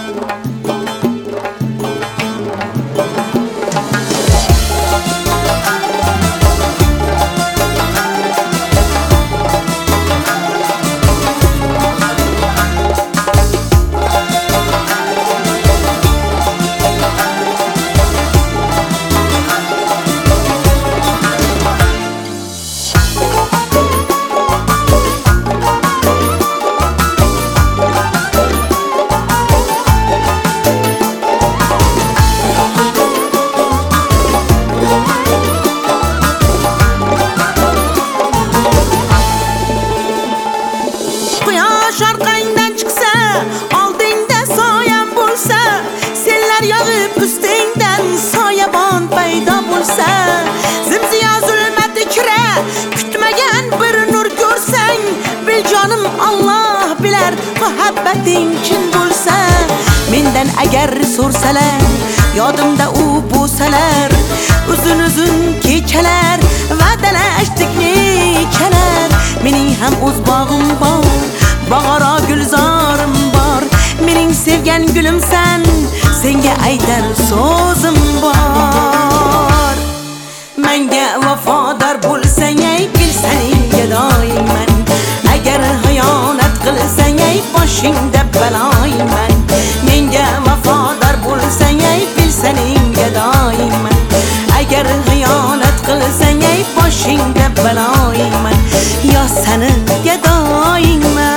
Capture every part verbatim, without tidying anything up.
Arqangdan chiqsa, oldingda soyam bo'lsa, senlar yog'ib ustingdan soyabon paydo bo'lsa, zimziyo zulmat ichra kutmagan bir nur ko'rsang, bil jonim Alloh bilar muhabbating chin bo'lsa. Mendan agar so'rsalar, yodimda u bo'lsalar, uzun-uzun kechalar va'dalashdik nechalar. Mening ham o'z bog'im bor, bag'aro gulzorim bor, mening sevgan gulimsan, senga aytar so'zim bor. Menga vafodor bo'lsang, ey bilsaningga doimman, agar xiyonat qilsang, ey boshingda baloyman. Menga vafodor bo'lsang, ey bilsaningga doimman, agar xiyonat qilsang, ey boshingda baloyman. Yo seni gadoyingman.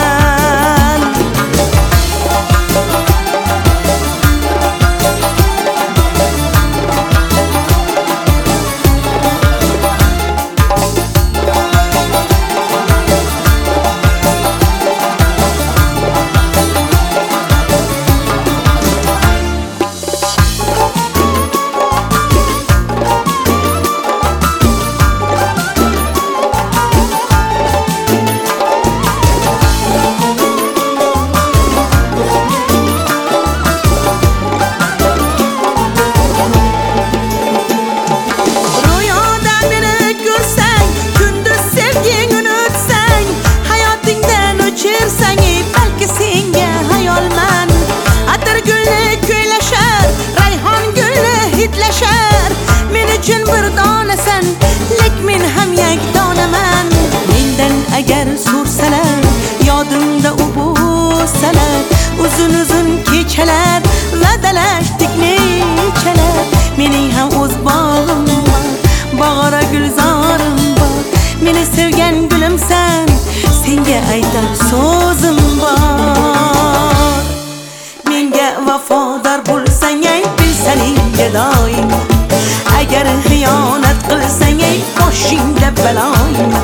Agar so'rsalar, yodimda u bo'lsalar, uzun-uzun kechalar va'dalashdik nechalar. Mening ham o'z bog'im bor, bag'ora gulzorim bor, meni sevgan gulimsan, senga aytar so'zim bor. Menga vafodor bo'lsang, ey bilsaningga doim, agar xiyonat qilsang, ey boshingda baloyman.